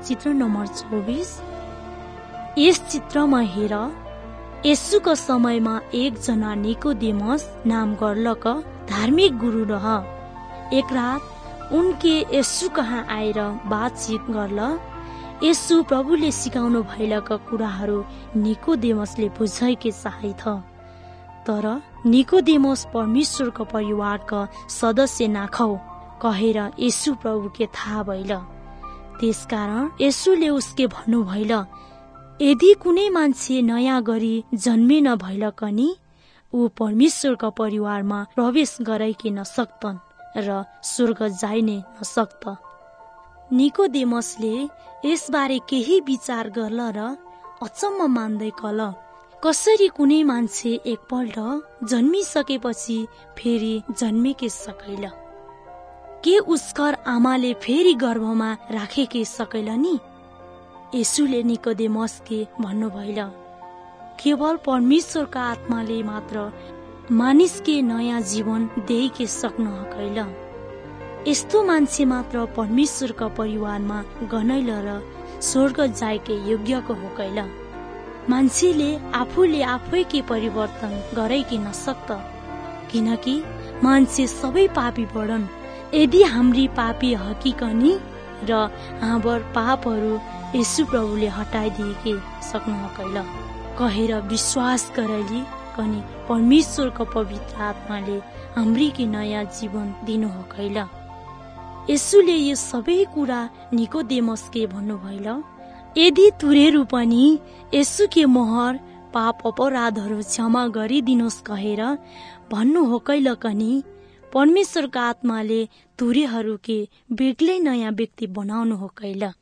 चित्र नम्बर 24। यस चित्रमा हेर, येशूको समयमा एकजना निकोदेमस नाम गर्लका धार्मिक गुरु रह। एक रात उनके येशू कहाँ आएर बातचित गर्ल। येशू प्रभुले सिकाउनु भएका कुराहरू निकोदेमसले बुझाइके चाहे था, तर निकोदेमस परमेश्वरको परिवारका सदस्य नाखौ कहेर येशू प्रभुके थाहा भइल। त्यसकारण येशूले उसके भन्नु भइल, यदि कुनै मान्छे नयाँ गरी जन्मेन भइल कनी ऊ परमेश्वरका परिवारमा प्रवेश गराइके नसक्तन् र स्वर्ग जाइ नै नसक्त। निकोदेमसले यसबारे केही विचार गर्ल र अचम्म मान्दै कल, कसरी कुनै मान्छे एकपल्ट जन्मिसकेपछि फेरि जन्मेकै सकैल? के उसकर आमाले फेरि गर्भमा राखेकै सकैल नि? येशूले निकोदेमसके भन्नुभइल, केवल परमेश्वरका आत्माले मात्र मानिसके नयाँ जीवन देइके सक्न हकैल। यस्तो मान्छे मात्र परमेश्वरका परिवारमा गनैल र स्वर्ग जाएके योग्यको होकैल। मान्छेले आफूले आफैके परिवर्तन गराइके नसक्त, किनकि मान्छे सबै पापी बढन्। यदि हाम्री पापी हकीकनी र हाम्रा पापहरू येशू प्रभुले हटाइदिएके सक्नु हकैल कहेर विश्वास गराइली कनी परमेश्वरको पवित्र आत्माले हाम्रीके नयाँ जीवन दिनु हकैल। येशूले यो सबै कुरा निकोदेमसके भन्नुभइल, यदि तुरेरू पनि येशूके मोहर पाप अपराधहरू क्षमा गरिदिनुहोस् कहेर भन्नु होकैल कनी परमेश्वरका आत्माले तुरेहरूके बेग्लै नयाँ व्यक्ति बनाउनु होकैल।